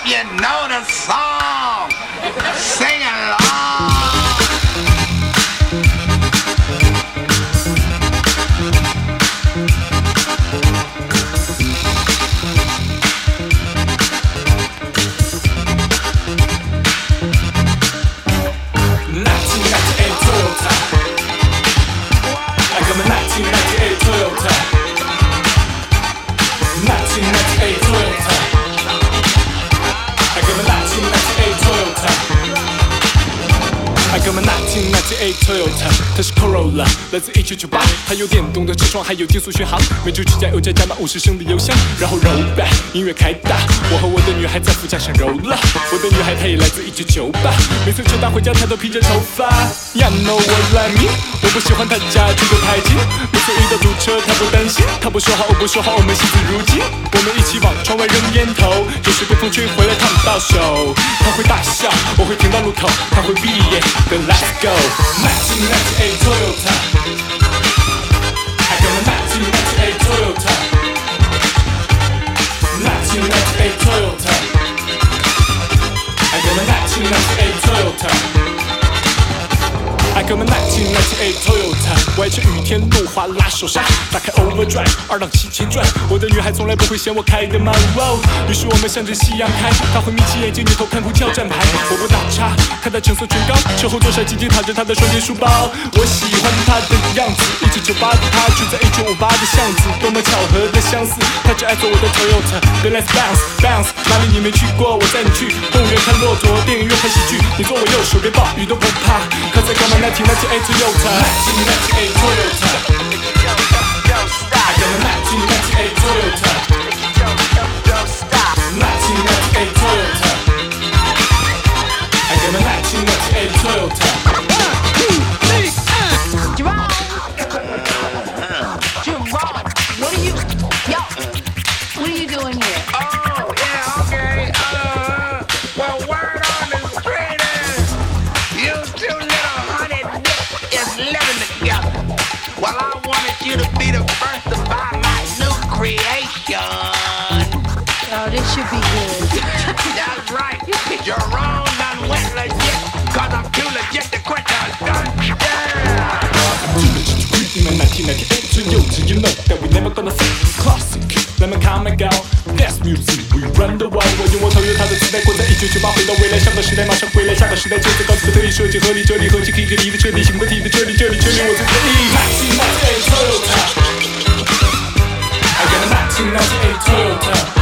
you know the song, sing along. 1998 Toyota， 它是 Corolla， 来自1998，它有电动的车窗，还有定速巡航，每周只加油加满50升的油箱，然后 roll back， 音乐开大，我和我的女孩在副驾上 roll up， 我的女孩她也来自1998，每次车搭回家她都披着头发 ，You know what I mean， 我不喜欢她家住得太近，每次遇到堵车她不担心，她不说好我不说好，我们惜字如金，我们一起往窗外扔烟头，有时被风吹回来烫到手，她会大笑，我会停到路口，她会闭眼，then let's go。1998 Toyota， I got a 1998 Toyota， 1998 Toyota， I got a 1998 Toyota。I got my 1998 Toyota， 我爱吃雨天路滑拉手刹，打开 Overdrive， 2档7千转，我的女孩从来不会嫌我开得慢，哇！于是我们向着夕阳开，她会眯起眼睛扭头看呼叫站牌，我不打岔，看她成色唇膏，车后座上紧紧躺着她的双肩书包，我喜欢她的样子，1998的她住在1958的巷子，多么巧合的相似，她只爱坐我的 Toyota，Then let's bounce bounce， 哪里你没去过，我带你去，动物园看骆驼，电影院看喜剧，你坐我右手边暴雨都不怕，可在干嘛？1998 Toyota， 1998 Toyota， I got a 1998 Toyota， 1998 Toyota， I got a 1998 Toyota。 Jerome, what are you doing here? Oh, yeah, okay. Well, word on the street is you two little honey dip is living together. Well, I wanted you to be the first to buy my new creation. Oh, this should be good. That's right. Jerome done went legit, cause I'm too legit to quit the stunt. Yeah. In my 1998 Toyota, you know that we never gonna fit classic. Let me come and go, that's music. We run the world. 我用我头有他的磁带，过在1998回到未来，上个时代马上回来，下个时代就在高速的特异设计，合理这里合计可以给力的彻底，行不体的这里我最得意。1998 Toyota， I got a 1998 Toyota。